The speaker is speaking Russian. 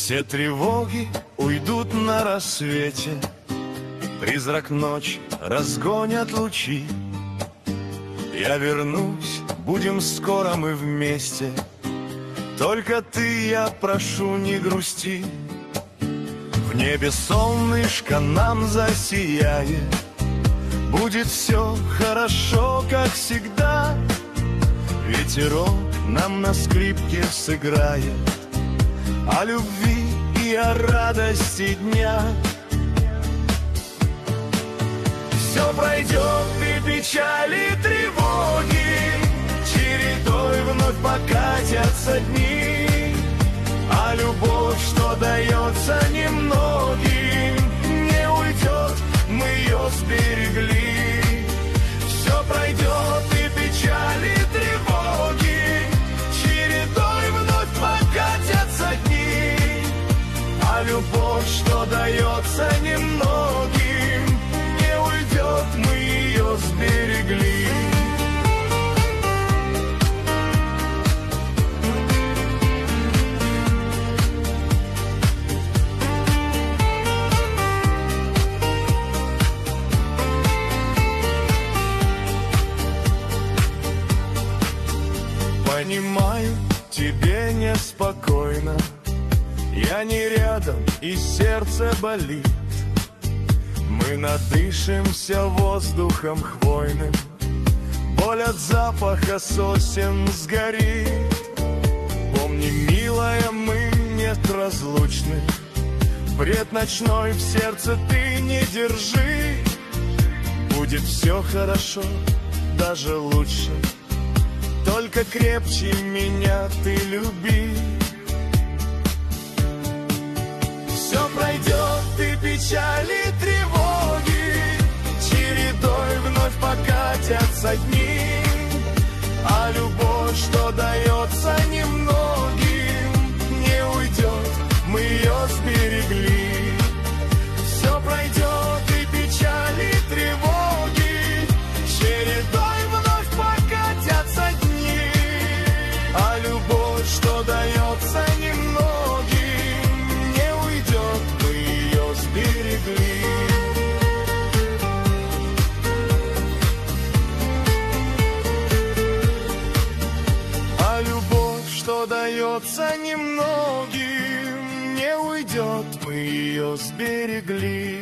Все тревоги уйдут на рассвете, призрак ночи разгонят лучи. Я вернусь, будем скоро мы вместе, только ты, я прошу, не грусти. В небе солнышко нам засияет, будет все хорошо, как всегда. Ветерок нам на скрипке сыграет о любви и о радости дня. Все пройдет, и печали, и тревоги, чередой вновь покатятся дни. А любовь, что дается немногим, не уйдет, мы ее сберегли. Все пройдет, и печали, и тревоги, чередой вновь покатятся дни. А любовь, что дается немногим, не уйдет, мы ее сберегли. Понимаю, тебе неспокойно, я не рядом, и сердце болит. Мы надышимся воздухом хвойным, боль от запаха сосен сгорит. Помни, милая, мы неразлучны, бред ночной в сердце ты не держи. Будет все хорошо, даже лучше, только крепче меня ты люби. Все пройдет, и печали, и тревоги, чередой вновь покатятся дни. А любовь, что дается немногим, не уйдет, мы ее сберегли. Все пройдет, и печали, и тревоги, чередой вновь покатятся дни. А любовь, что дается немногим, не уйдет, мы ее сберегли. А любовь, что дается немногим, не уйдет, мы ее сберегли.